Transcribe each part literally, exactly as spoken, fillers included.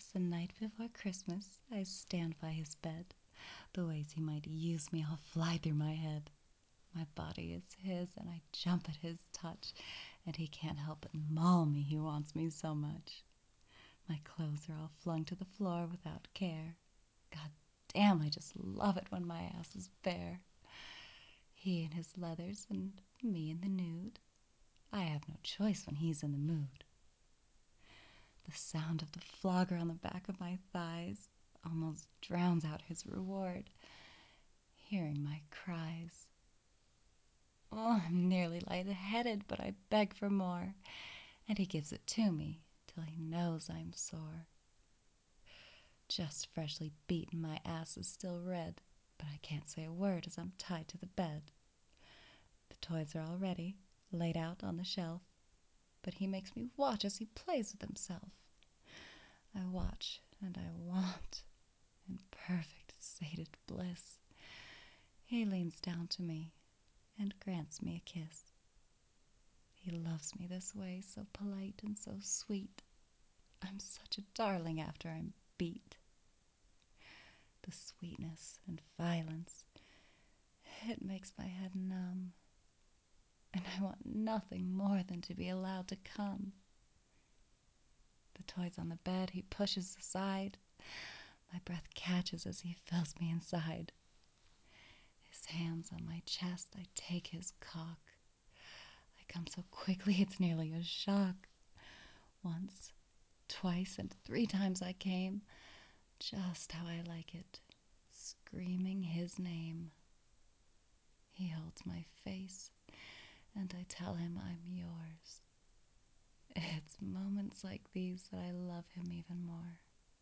The night before Christmas, I stand by his bed. The ways he might use me all fly through my head. My body is his, and I jump at his touch, and he can't help but maul me, he wants me so much. My clothes are all flung to the floor without care. God damn, I just love it when my ass is bare. He in his leathers, and me in the nude. I have no choice when he's in the mood. The sound of the flogger on the back of my thighs almost drowns out his reward. Hearing my cries. Oh, I'm nearly light-headed, but I beg for more, and he gives it to me till he knows I'm sore. Just freshly beaten, my ass is still red, but I can't say a word as I'm tied to the bed. The toys are all ready, laid out on the shelf, but he makes me watch as he plays with himself. I watch and I want, in perfect sated bliss. He leans down to me and grants me a kiss. He loves me this way, so polite and so sweet. I'm such a darling after I'm beat. The sweetness and violence, it makes my head numb, and I want nothing more than to be allowed to come. The toys on the bed he pushes aside. My breath catches as he fills me inside. His hands on my chest, I take his cock. I come so quickly it's nearly a shock. Once, twice, and three times I came, just how I like it, screaming his name. He holds my face, and I tell him I'm yours. It's moments like these that I love him even more.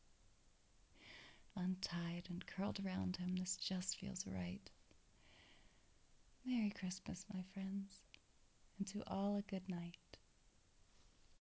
Untied and curled around him, this just feels right. Merry Christmas, my friends, and to all a good night.